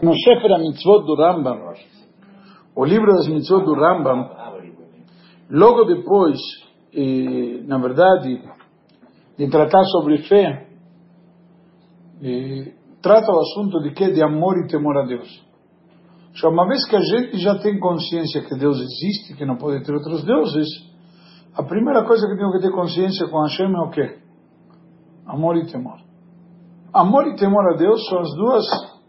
No Sefer HaMitzvot do Rambam, o livro das Mitzvot do Rambam, logo depois, na verdade, de tratar sobre fé, trata o assunto de quê? De amor e temor a Deus. Uma vez que a gente já tem consciência que Deus existe, que não pode ter outros deuses, a primeira coisa que tenho que ter consciência com Hashem é o quê? Amor e temor. Amor e temor a Deus são as duas,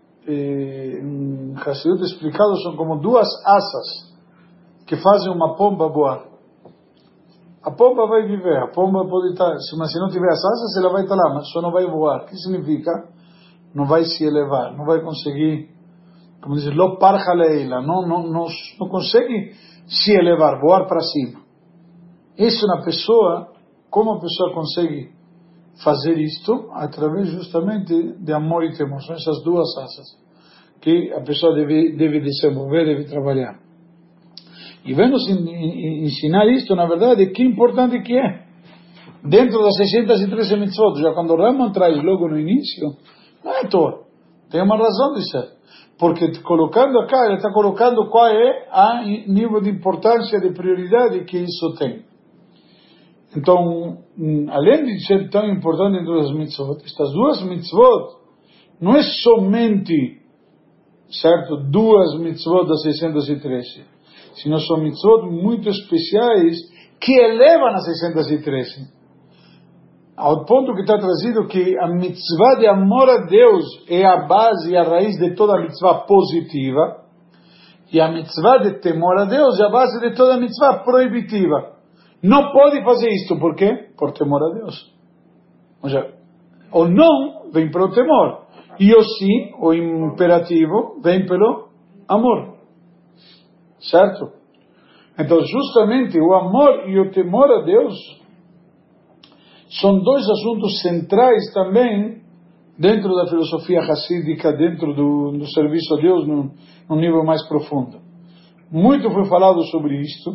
em Hassidut explicado, são como duas asas que fazem uma pomba voar. A pomba vai viver, a pomba pode estar, mas se não tiver as asas, ela vai estar lá, mas só não vai voar. O que significa? Não vai se elevar, não vai conseguir, como diz, lo parja leila, não consegue se elevar, voar para cima. Isso na pessoa, como a pessoa consegue fazer isto? Através justamente de amor e temor. São essas duas asas que a pessoa deve desenvolver, deve trabalhar. E vem nos ensinar isto, na verdade, que importante que é. Dentro das 613 mitzvot, já quando o Rambam traz logo no início, não é à toa. Tem uma razão de ser. Porque colocando acá, ele está colocando qual é a nível de importância, de prioridade que isso tem. Então, além de ser tão importante em todas as mitzvot, estas duas mitzvot não é somente, certo, duas mitzvot das 613, sino são mitzvot muito especiais que elevam a 613. Ao ponto que está trazido que a mitzvah de amor a Deus é a base e a raiz de toda a mitzvah positiva, e a mitzvah de temor a Deus é a base de toda a mitzvah proibitiva. Não pode fazer isto, por quê? Por temor a Deus. Ou seja, o não vem pelo temor, e o sim, o imperativo, vem pelo amor. Certo? Então, justamente, o amor e o temor a Deus são dois assuntos centrais também dentro da filosofia hassídica, dentro do serviço a Deus num nível mais profundo. Muito foi falado sobre isto,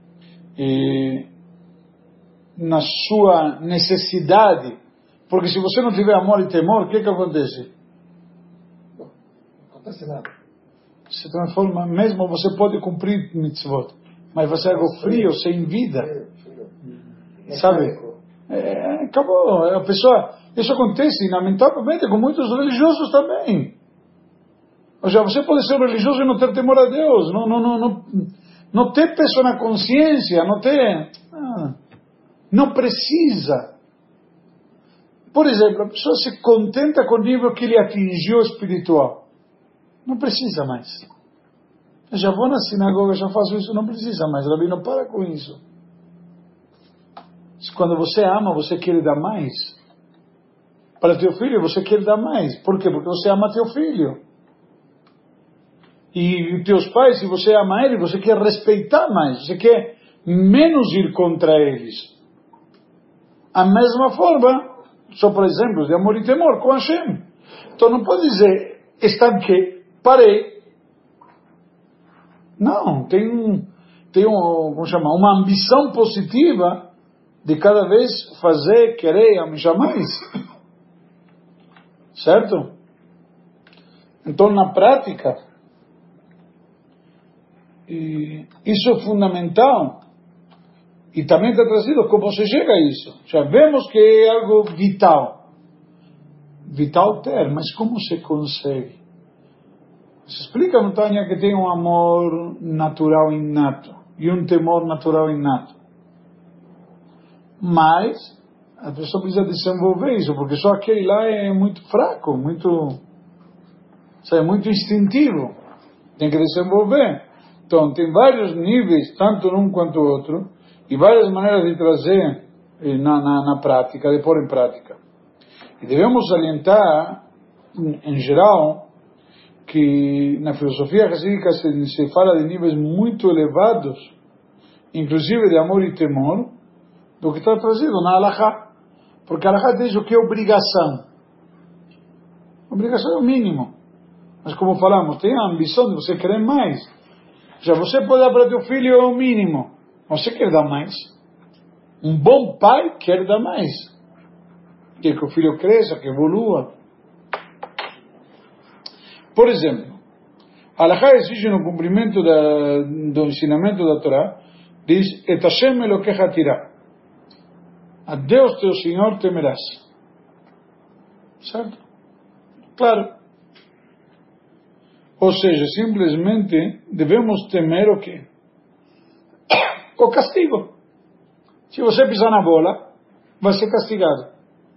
na sua necessidade, porque se você não tiver amor e temor, o que acontece? Não acontece nada. Se transforma, mesmo você pode cumprir mitzvot, mas vai ser algo frio, sem vida. Sabe? Acabou. A pessoa, isso acontece, lamentavelmente, com muitos religiosos também. Ou seja, você pode ser religioso e não ter temor a Deus, não ter peso na consciência, não precisa. Por exemplo, a pessoa se contenta com o nível que ele atingiu espiritual. Não precisa mais. Eu já vou na sinagoga, já faço isso, não precisa mais. Rabi, não para com isso. Quando você ama, você quer dar mais. Para teu filho, você quer dar mais. Por quê? Porque você ama teu filho. E teus pais, se você ama eles, você quer respeitar mais. Você quer menos ir contra eles. A mesma forma, só por exemplo, de amor e temor com Hashem. Então não pode dizer, estanquei, parei. Não, tem como chama, uma ambição positiva de cada vez fazer, querer, almejar mais. Certo? Então, na prática, isso é fundamental. E também está trazido como você chega a isso. Já vemos que é algo vital. Vital ter, mas como se consegue? Se explica no Tânia que tem um amor natural inato e um temor natural inato. Mas a pessoa precisa desenvolver isso, porque só aquele lá é muito fraco, muito instintivo. Tem que desenvolver. Então, tem vários níveis, tanto um quanto o outro, e várias maneiras de trazer na prática, de pôr em prática. E devemos salientar, em geral, que na filosofia hassídica se fala de níveis muito elevados, inclusive de amor e temor, do que está trazido na Halachá. Porque a Halachá diz o que é obrigação. Obrigação é o mínimo. Mas como falamos, tem a ambição de você querer mais. Já você pode dar para teu filho o mínimo. Você quer dar mais. Um bom pai quer dar mais. Quer que o filho cresça, que evolua. Por exemplo, A Halachá exige no cumprimento do ensinamento da Torá, diz, Et Hashem Elokecha tirá. A Deus teu Senhor temerás. Certo? Claro. Ou seja, simplesmente devemos temer o quê? O castigo. Se você pisar na bola, vai ser castigado.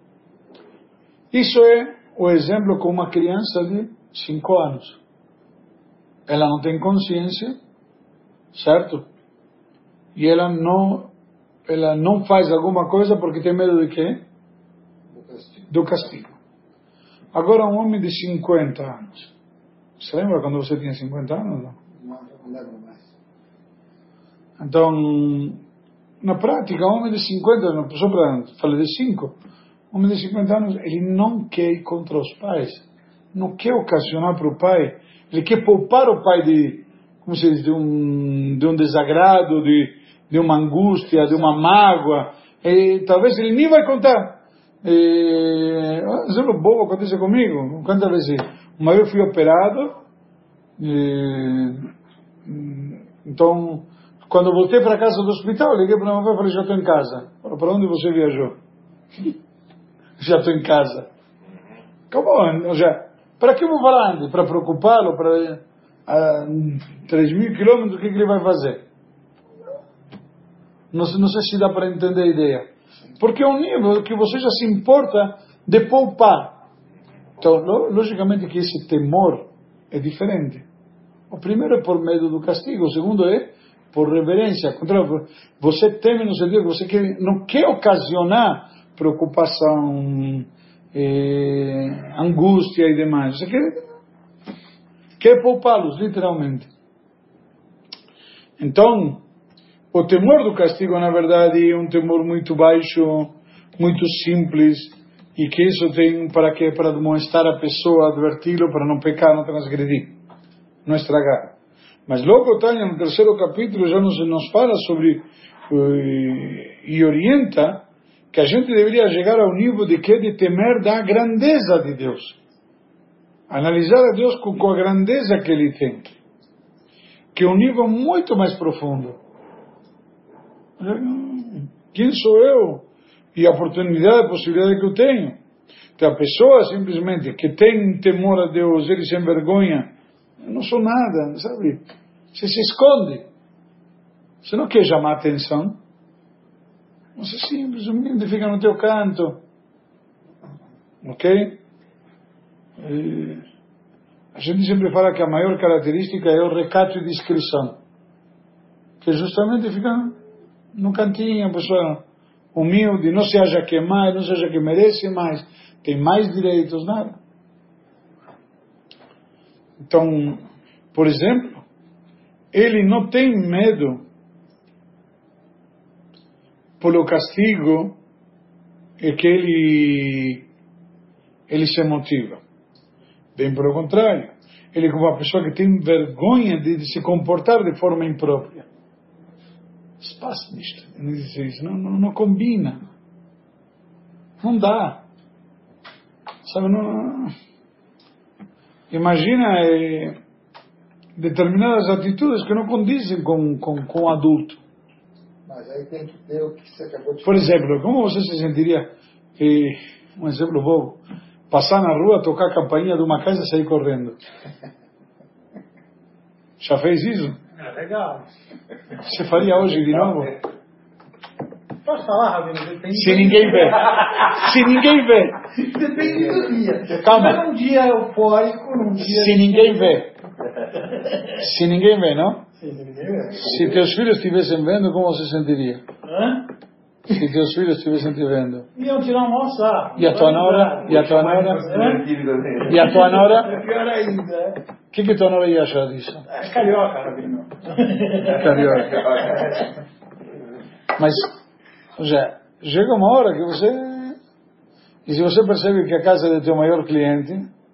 Isso é o exemplo com uma criança de 5 anos. Ela não tem consciência, certo? E ela não faz alguma coisa porque tem medo de quê? Do castigo. Agora um homem de 50 anos. Você lembra quando você tinha 50 anos? Não lembro mais. Então, na prática, um homem de 50 anos, só para falar de 5, um homem de 50 anos, ele não quer ir contra os pais, não quer ocasionar para o pai, ele quer poupar o pai de, como se diz, de um desagrado, de uma angústia, de uma mágoa, e talvez ele nem vai contar. Um exemplo bobo acontece comigo, quantas vezes? Uma vez eu fui operado, então, quando voltei para casa do hospital, liguei para minha mãe e falei, já estou em casa. Para onde você viajou? Já estou em casa. Acabou, já. Para que eu vou falar antes? Para preocupá-lo? Para 3.000 quilômetros, o que ele vai fazer? Não sei se dá para entender a ideia. Porque é um nível que você já se importa de poupar. Então, logicamente que esse temor é diferente. O primeiro é por medo do castigo, o segundo é por reverência. Você teme no sentido que você não quer ocasionar preocupação, angústia e demais. Você quer poupá-los, literalmente. Então, o temor do castigo, na verdade, é um temor muito baixo, muito simples, e que isso tem para quê? Para demonstrar a pessoa, adverti-lo, para não pecar, não transgredir, não estragar. Mas logo, Tânia, no 3º capítulo, já nos fala sobre, e orienta, que a gente deveria chegar ao nível de quê? De temer da grandeza de Deus. Analisar a Deus com a grandeza que Ele tem. Que é um nível muito mais profundo. Quem sou eu? E a oportunidade, a possibilidade que eu tenho. Então a pessoa simplesmente que tem temor a Deus, ele se envergonha, eu não sou nada, sabe? Você se esconde. Você não quer chamar atenção. Você simplesmente fica no teu canto. Ok? A gente sempre fala que a maior característica é o recato e discrição. Que justamente fica no cantinho, a pessoa humilde, não se acha que é mais, não se acha que merece mais, tem mais direitos, nada. Então, por exemplo, ele não tem medo pelo castigo é que ele se motiva. Bem pelo contrário, ele é como uma pessoa que tem vergonha de se comportar de forma imprópria. Espaço nisto. Ele diz isso, não combina. Não dá. Sabe, não... Imagina determinadas atitudes que não condizem com o adulto. Mas aí tem que ter o que você acabou de falar. Por exemplo, como você se sentiria, um exemplo bobo, passar na rua, tocar a campainha de uma casa e sair correndo? Já fez isso? É legal. Você faria hoje de novo? Posso falar, Rabino? Depende. Se ninguém vê. Se ninguém vê. Depende do dia. Calma. Num dia eufórico, num dia... Se ninguém vê. Se ninguém vê, não? Sim, se ninguém vê. Se teus filhos estivessem vendo, como você sentiria? Hã? Se teus filhos estivessem te vendo. Iam tirar um mau sarro. E a tua nora? E a tua nora? E a tua nora? Pior ainda. O que tua nora ia achar disso? É carioca, Rabino. Carioca. Mas, já, chega uma hora que você... E se você percebe que a casa é do teu maior cliente...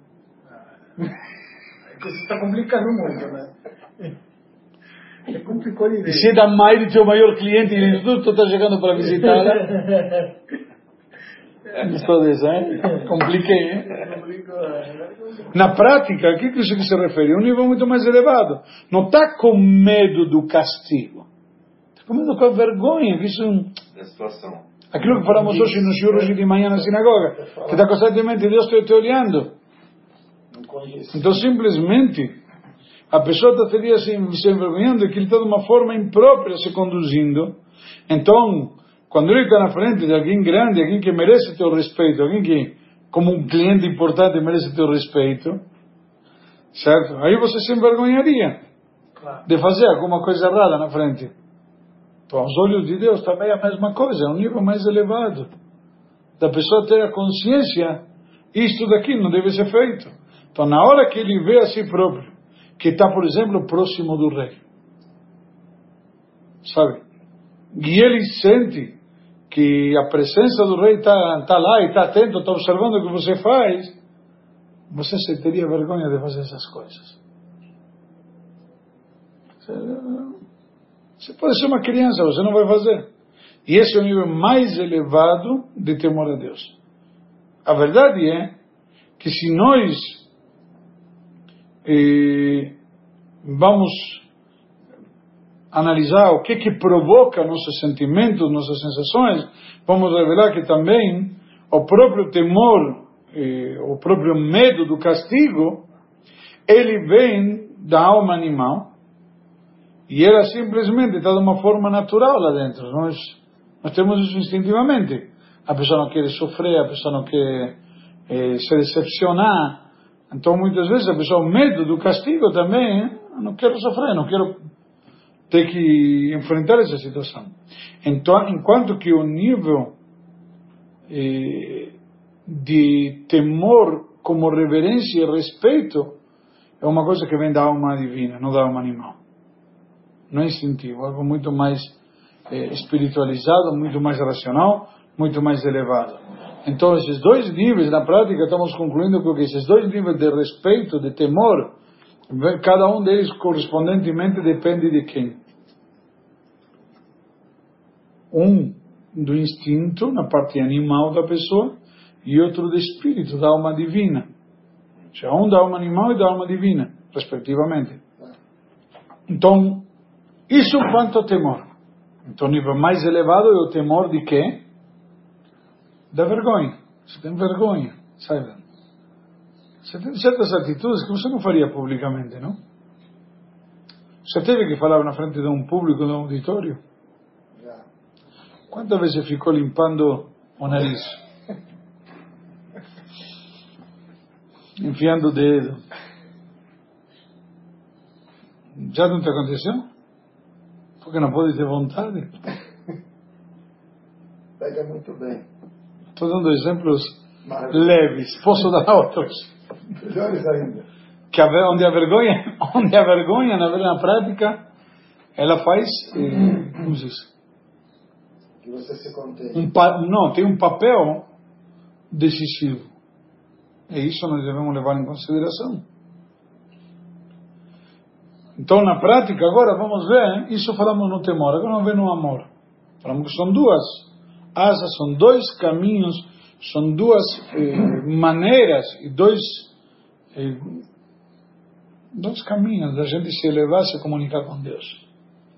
Você está complicando muito, né? Você complicou de E vez. se é da mãe do teu maior cliente e ele tudo está chegando para visitá-la... Gostou dessa, hein? Compliquei, hein? Na prática, o que isso que se refere? É um nível muito mais elevado. Não está com medo do castigo. Está com medo com a vergonha. Que isso é Da situação. aquilo que falamos hoje no shiur hoje de manhã na sinagoga. Que está constantemente Deus te olhando. Então, simplesmente, a pessoa estaria se envergonhando que ele está de uma forma imprópria se conduzindo. Então, quando ele está na frente de alguém grande, alguém que merece teu respeito, alguém que, como um cliente importante, merece teu respeito, certo? Aí você se envergonharia de fazer alguma coisa errada na frente. Então, aos olhos de Deus também é a mesma coisa, é um nível mais elevado. Da pessoa ter a consciência, isto daqui não deve ser feito. Então, na hora que ele vê a si próprio, que está, por exemplo, próximo do rei, sabe? E ele sente que a presença do rei está lá e está atento, está observando o que você faz, você teria vergonha de fazer essas coisas. Você pode ser uma criança, você não vai fazer. E esse é o nível mais elevado de temor a Deus. A verdade é que se nós vamos analisar o que provoca nossos sentimentos, nossas sensações, vamos revelar que também o próprio temor, o próprio medo do castigo, ele vem da alma animal e ela simplesmente está de uma forma natural lá dentro. Nós temos isso instintivamente. A pessoa não quer sofrer, a pessoa não quer se decepcionar. Então, muitas vezes, a pessoa, o medo do castigo também, não quero sofrer, não quero ter que enfrentar essa situação. Então, enquanto que o nível de temor como reverência e respeito é uma coisa que vem da alma divina, não da alma animal. Não é instintivo, é algo muito mais espiritualizado, muito mais racional, muito mais elevado. Então, esses dois níveis, na prática, estamos concluindo que esses dois níveis de respeito, de temor, cada um deles correspondentemente depende de quem? Um do instinto, na parte animal da pessoa, e outro do espírito, da alma divina. Ou seja, um da alma animal e da alma divina, respectivamente. Então, isso quanto ao temor. Então, o nível mais elevado é o temor de quê? Da vergonha. Você tem vergonha, sabe? Você tem certas atitudes que você não faria publicamente, não? Você teve que falar na frente de um público, de um auditório? Já. Quantas vezes você ficou limpando o nariz? Enfiando o dedo? Já não te aconteceu? Porque não pode ter vontade? Pega muito bem. Estou dando exemplos leves. Posso dar outros? Melhores ainda. Que onde a vergonha, na prática, ela faz, como se diz? Que você se contém. Não, tem um papel decisivo. E isso nós devemos levar em consideração. Então, na prática, agora vamos ver, isso falamos no temor, agora vamos ver no amor. Falamos que são duas asas, são dois caminhos, são duas maneiras e dois caminhos da gente se elevar, se comunicar com Deus.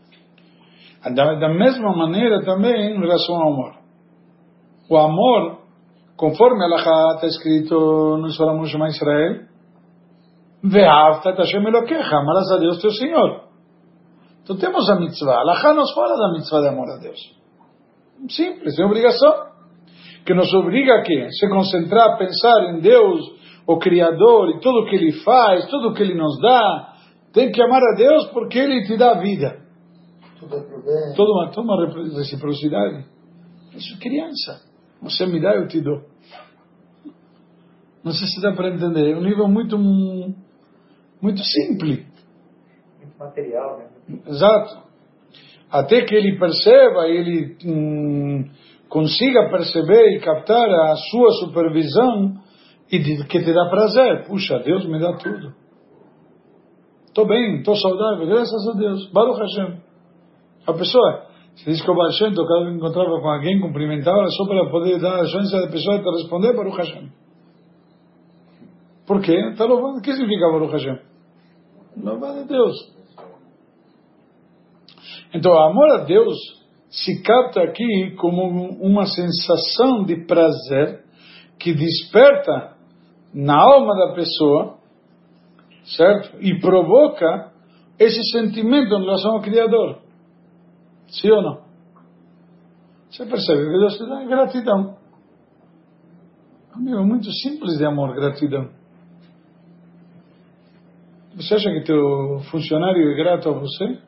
Da mesma maneira também em relação ao amor. O amor, conforme a Halachá está escrito no Zohar Shema Israel, Ve'avta et Hashem Elokecha, amarás a Deus teu Senhor. Então temos a mitzvah. A Halachá nos fala da mitzvah de amor a Deus. Simples, é obrigação. Que nos obriga a quê? Se concentrar, a pensar em Deus, o Criador, e tudo o que Ele faz, tudo o que Ele nos dá. Tem que amar a Deus porque Ele te dá vida. Tudo é pro bem. Toda uma reciprocidade. Isso é criança. Você me dá, eu te dou. Não sei se dá para entender. É um nível muito simples. Muito material, né? Exato. Até que ele perceba, ele consiga perceber e captar a sua supervisão e que te dá prazer. Puxa, Deus me dá tudo. Estou bem, estou saudável, graças a Deus. Baruch Hashem. A pessoa Se diz que o Baal Shem Tov, cada vez que encontrava com alguém, cumprimentava só para poder dar a chance da pessoa de responder Baruch Hashem. Por quê? Está louvando. O que significa Baruch Hashem? Louvado a Deus. Então, o amor a Deus se capta aqui como uma sensação de prazer que desperta na alma da pessoa, certo? E provoca esse sentimento em relação ao Criador. Sim ou não? Você percebe que Deus te dá gratidão. É um nível muito simples de amor, gratidão. Você acha que teu funcionário é grato a você?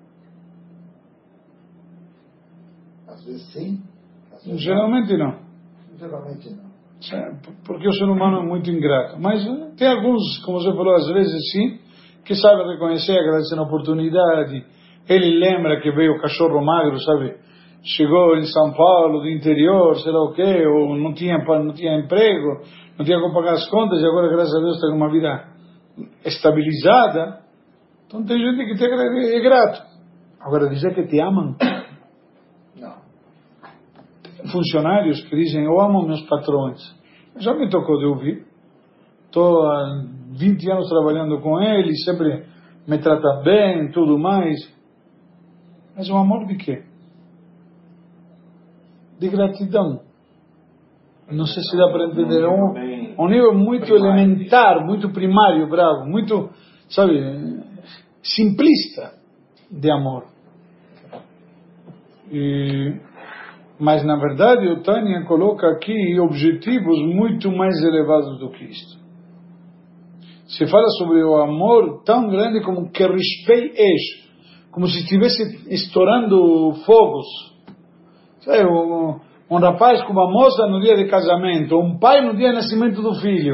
Às vezes sim. Às vezes Geralmente não. Geralmente não. Porque o ser humano é muito ingrato. Mas tem alguns, como você falou, às vezes sim, que sabem reconhecer, agradecer a oportunidade. Ele lembra que veio o cachorro magro, sabe? Chegou em São Paulo, do interior, sei lá o quê, ou não tinha emprego, não tinha como pagar as contas, e agora, graças a Deus, está com uma vida estabilizada. Então tem gente que é grato. Agora, dizer que te amam. Não. Funcionários que dizem, eu amo meus patrões. Já me tocou de ouvir. Estou há 20 anos trabalhando com ele, sempre me trata bem, tudo mais. Mas o amor de quê? De gratidão. Não sei se dá para entender. Um nível muito elementar, muito primário, bravo, muito, sabe, simplista de amor. Mas, na verdade, o Tânia coloca aqui objetivos muito mais elevados do que isto. Se fala sobre o amor tão grande como que Rishpei Esh, como se estivesse estourando fogos. Sabe, um rapaz com uma moça no dia de casamento, um pai no dia de nascimento do filho.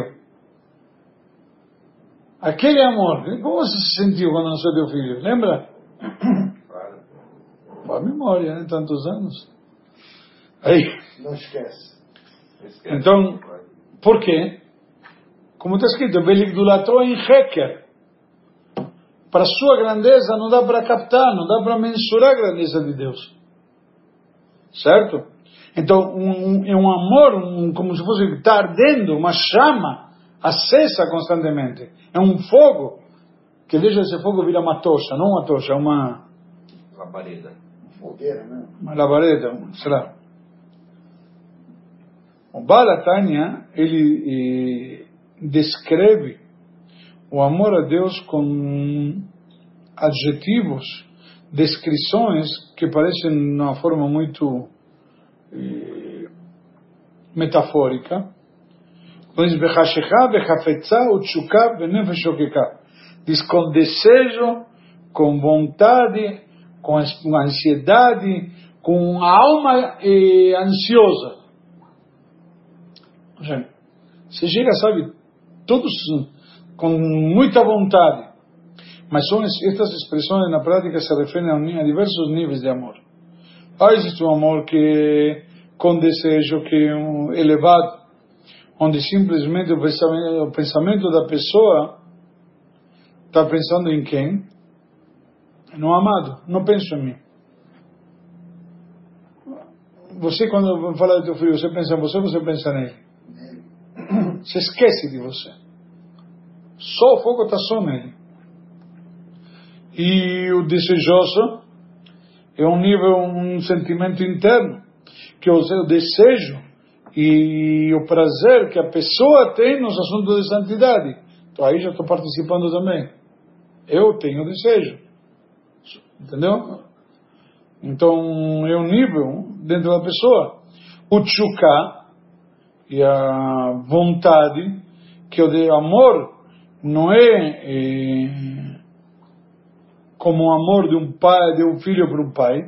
Aquele amor, como você se sentiu quando nasceu teu filho? Lembra? Claro. Boa memória, né? Tantos anos. Aí. Não esquece. Então, por quê? Como está escrito, Beligdulato em Heker. Para sua grandeza não dá para captar, não dá para mensurar a grandeza de Deus. Certo? Então, é um amor, como se fosse estar ardendo, uma chama acesa constantemente. É um fogo que deixa esse fogo virar uma tocha, não uma tocha, uma labareda. Fogueira, né? Uma labareda, sei lá. O Baal HaTanya, ele descreve o amor a Deus com adjetivos, descrições que parecem de uma forma muito metafórica. Diz com desejo, com vontade, com ansiedade, com a alma ansiosa. Você chega, sabe, todos com muita vontade. Mas são estas expressões na prática se referem a diversos níveis de amor. Existe um amor que com desejo, que é elevado, onde simplesmente o pensamento da pessoa está pensando em quem? No amado. Não penso em mim. Você, quando fala do teu filho, você pensa em você pensa nele. Você esquece de você. Só o foco está só nele. E o desejoso é um nível, um sentimento interno, que é o desejo e o prazer que a pessoa tem nos assuntos de santidade. Então aí já estou participando também. Eu tenho desejo. Entendeu? Então é um nível dentro da pessoa. O tchuká e a vontade, que o amor não é como o amor de um pai, de um filho para um pai,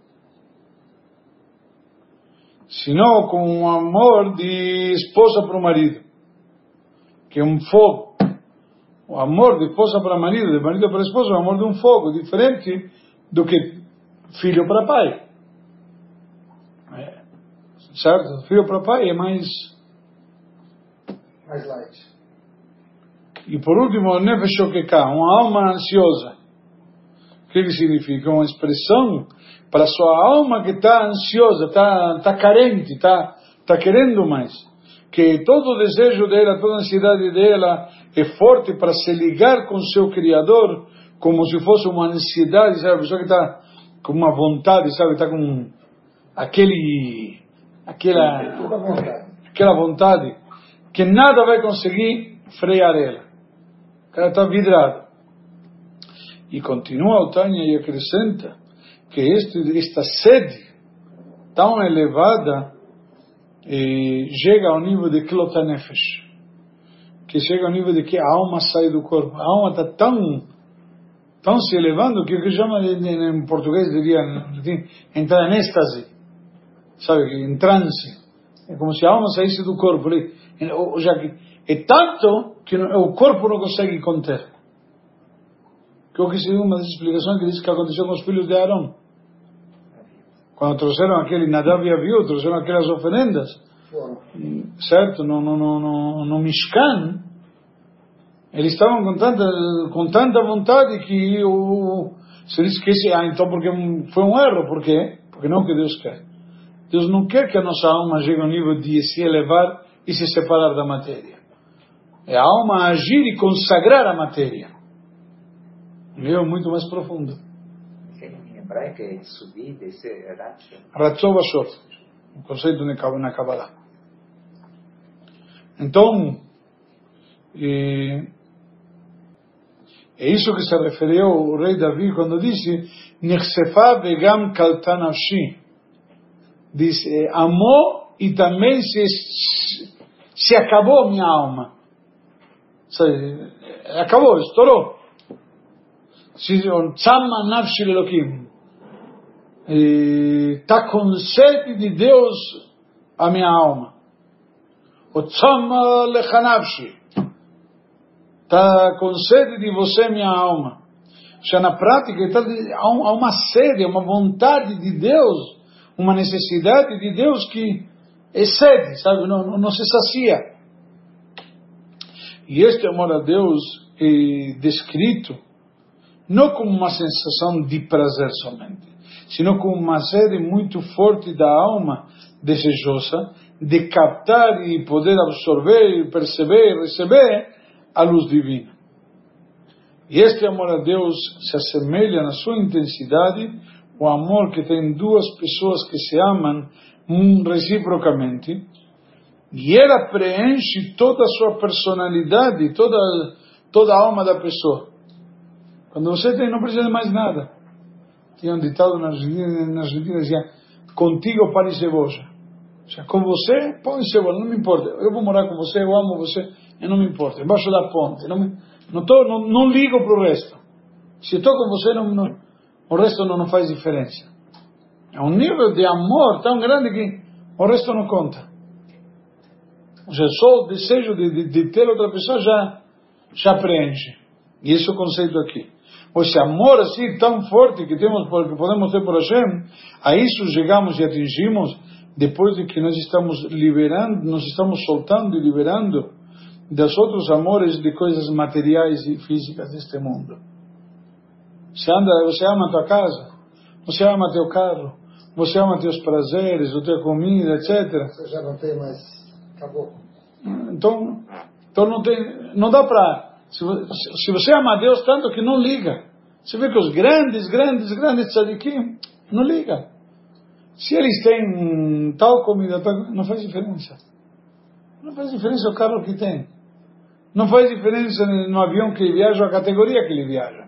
senão como um amor de esposa para o marido, que é um fogo. O amor de esposa para marido, de marido para esposa, é o amor de um fogo, diferente do que filho para pai. Certo? Filho para pai é mais light. E por último, Nefesh Shokeka, uma alma ansiosa. O que significa? Uma expressão para a sua alma que está ansiosa, está carente, está querendo mais. Que todo o desejo dela, toda a ansiedade dela é forte para se ligar com seu Criador, como se fosse uma ansiedade, sabe? A pessoa que está com uma vontade, sabe? Está com aquela vontade que nada vai conseguir frear ela. Ela está vidrada. E continua o Tânia e acrescenta que esta sede tão elevada chega ao nível de Klotanefesh, que chega ao nível de que a alma sai do corpo. A alma está tão se elevando que o que chama em português diria entrar em êxtase, sabe, em transe. É como se a alma saísse do corpo. Já que é tanto que o corpo não consegue conter. Que eu quis uma das explicações que diz que aconteceu com os filhos de Arão. Quando trouxeram aquele Nadav e Abiú, trouxeram aquelas oferendas, certo? No Mishkan, eles estavam com tanta vontade que se diz que então porque foi um erro. Por quê? Porque não é o que Deus quer. Deus não quer que a nossa alma chegue ao nível de se elevar e se separar da matéria. É a alma agir e consagrar a matéria. É muito mais profundo. Em hebraico é subir, descer, Ratzov Ashov, o conceito na Kabbalah. Então, é isso que se referiu o rei Davi quando disse Nechsefa vegam kalta nafshi. Diz, amou e também se acabou minha alma. Acabou, estourou. Tzama nafshi lelokim. Está com sede de Deus a minha alma. O tzama lechanavshi. Está com sede de você minha alma. Já na prática há uma sede, uma vontade de Deus, uma necessidade de Deus que excede, sabe? Não se sacia. E este amor a Deus é descrito não como uma sensação de prazer somente, sino como uma sede muito forte da alma desejosa de captar e poder absorver, perceber, receber a luz divina. E este amor a Deus se assemelha na sua intensidade ao amor que tem duas pessoas que se amam reciprocamente, e ela preenche toda a sua personalidade, toda a alma da pessoa. Quando você não precisa de mais nada. Tinha um ditado na Argentina, dizia, contigo pão e cebola. Ou seja, com você, pão e cebola, não me importa. Eu vou morar com você, eu amo você, e não me importa. Embaixo da ponte, não ligo para o resto. Se estou com você, o resto não faz diferença. É um nível de amor tão grande que o resto não conta. Ou seja, só o desejo de ter outra pessoa já preenche. E esse é o conceito aqui. Esse amor assim tão forte que podemos ter por Hashem, a isso chegamos e atingimos depois de que nós estamos liberando, nós estamos soltando e liberando dos outros amores de coisas materiais e físicas deste mundo. Você ama a tua casa, você ama teu carro, você ama teus prazeres, a tua comida, etc. Você já não tem mais, acabou. Então não dá para. Se você ama a Deus tanto que não liga. Você vê que os grandes tzadikim não ligam. Se eles têm tal comida, não faz diferença. Não faz diferença o carro que tem. Não faz diferença no avião que ele viaja, a categoria que ele viaja.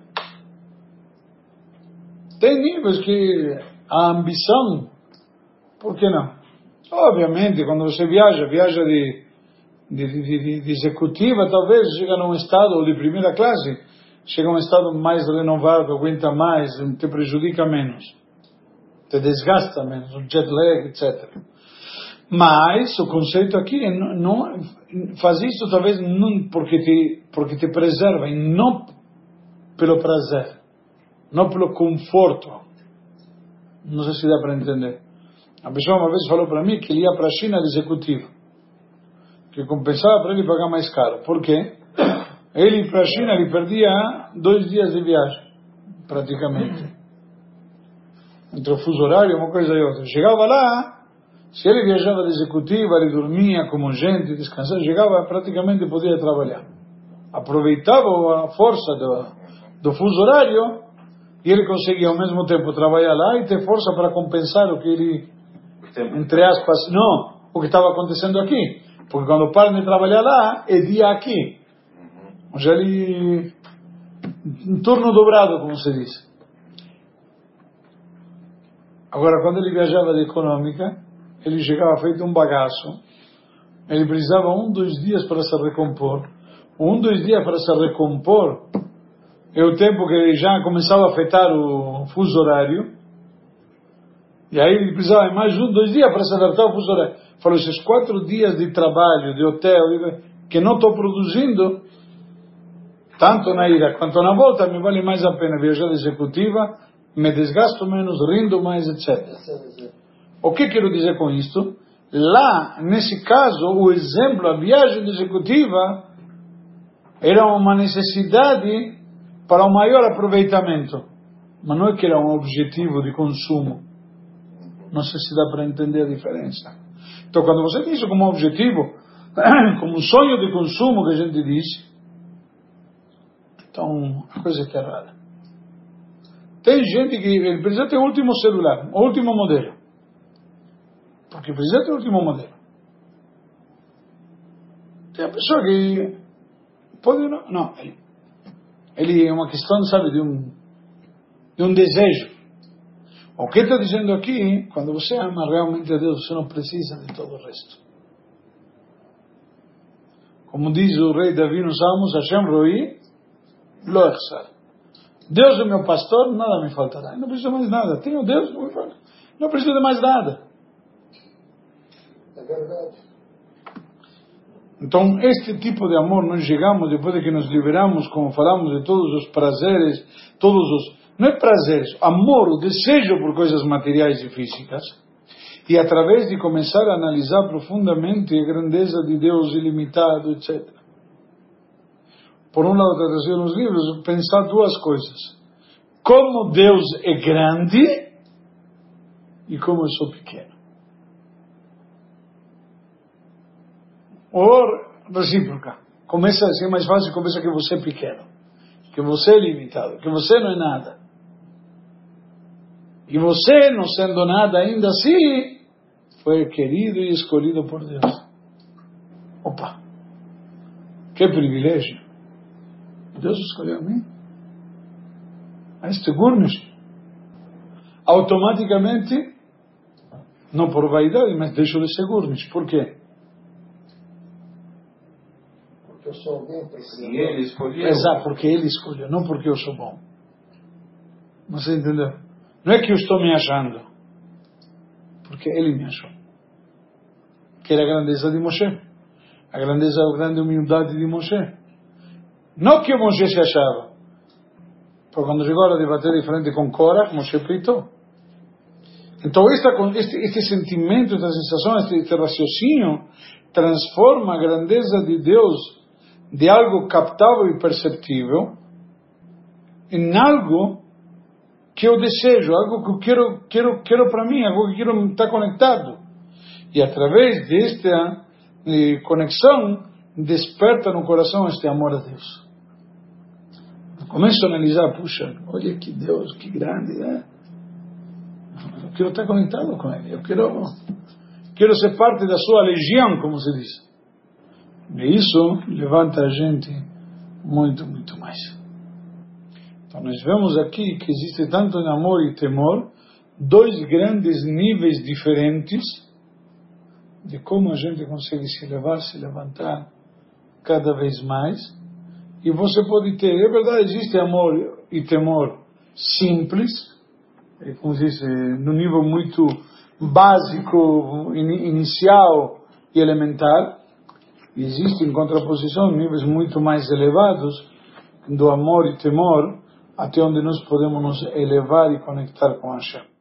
Tem níveis que a ambição, por que não? Obviamente, quando você viaja de executiva, talvez chega num estado, ou de primeira classe, chega a um estado mais renovado, aguenta mais, te prejudica menos, te desgasta menos, o jet lag, etc. Mas o conceito aqui é não faz isso talvez não porque te preserva, e não pelo prazer, não pelo conforto. Não sei se dá para entender. A pessoa uma vez falou para mim que ele ia para a China de executivo, que compensava para ele pagar mais caro. Por quê? Ele para a China ele perdia 2 dias de viagem. praticamente. Entre o fuso horário, uma coisa e outra. Chegava lá, se ele viajava de executiva, ele dormia como gente, descansava, chegava praticamente podia trabalhar. Aproveitava a força do fuso horário e ele conseguia ao mesmo tempo trabalhar lá e ter força para compensar o que ele, entre aspas, não, o que estava acontecendo aqui. Porque quando para de trabalhar lá, é dia aqui. Ou seja, ele, um turno dobrado, como se diz. Agora, quando ele viajava de econômica, ele chegava feito um bagaço. Ele precisava 2 dias para se recompor. 2 dias para se recompor é o tempo que ele já começava a afetar o fuso horário. E aí ele precisava de mais 2 dias para se adaptar ao fuso horário. Falou, esses 4 dias de trabalho, de hotel, que não estou produzindo, tanto na ida quanto na volta, me vale mais a pena viajar de executiva, me desgasto menos, rindo mais, etc. O que quero dizer com isto? Lá, nesse caso, o exemplo, a viagem de executiva, era uma necessidade para um maior aproveitamento. Mas não é que era um objetivo de consumo. Não sei se dá para entender a diferença. Então, quando você tem isso como objetivo, como um sonho de consumo que a gente diz, então, a coisa que é rara. Tem gente que ele precisa ter o último celular, o último modelo. Porque precisa ter o último modelo. Tem a pessoa que pode não. Ele é uma questão, sabe, de um desejo. O que está dizendo aqui, quando você ama realmente a Deus, você não precisa de todo o resto. Como diz o rei Davi nos Salmos, Hashem Roi Lo Echsar. Deus é meu pastor, nada me faltará. Eu não preciso mais nada. Tenho Deus, não preciso de mais nada. É verdade. Então, este tipo de amor, nós chegamos, depois de que nos liberamos, como falamos, de todos os prazeres, não é prazeres, amor, o desejo por coisas materiais e físicas, e através de começar a analisar profundamente a grandeza de Deus ilimitado, etc. Por um lado, trazer nos livros, pensar 2 coisas. Como Deus é grande e como eu sou pequeno. Ou recíproca. Começa a ser mais fácil, começa que você é pequeno. Que você é limitado. Que você não é nada. E você, não sendo nada ainda assim, foi querido e escolhido por Deus. Opa! Que privilégio! Deus escolheu a mim. A este gurnish. Automaticamente, não por vaidade, mas deixo de ser gurnish. Por quê? Porque eu sou alguém para Se ele escolheu. Exato, porque ele escolheu, não porque eu sou bom. Você entendeu? Não é que eu estou me achando, porque ele me achou. Que era a grandeza de Moshe, a grande humildade de Moshe. Não que Moshe se achava, porque quando chegou a debater de frente com Korah, Moshe peitou. Então este sentimento, esta sensação, este raciocínio transforma a grandeza de Deus de algo captável e perceptível em algo que eu desejo, algo que eu quero para mim, algo que quero estar conectado. E através desta conexão, desperta no coração este amor a Deus. Começo a analisar, puxa, olha que Deus, que grande, né? Eu quero estar conectado com Ele, eu quero ser parte da sua legião, como se diz. E isso levanta a gente muito, muito mais. Então nós vemos aqui que existe tanto em amor e temor, 2 grandes níveis diferentes de como a gente consegue se elevar, se levantar cada vez mais. E você pode ter, é verdade, existe amor e temor simples, como se diz, no nível muito básico, inicial e elementar. E existe em contraposição níveis muito mais elevados do amor e temor, até onde nós podemos nos elevar e conectar com Hashem.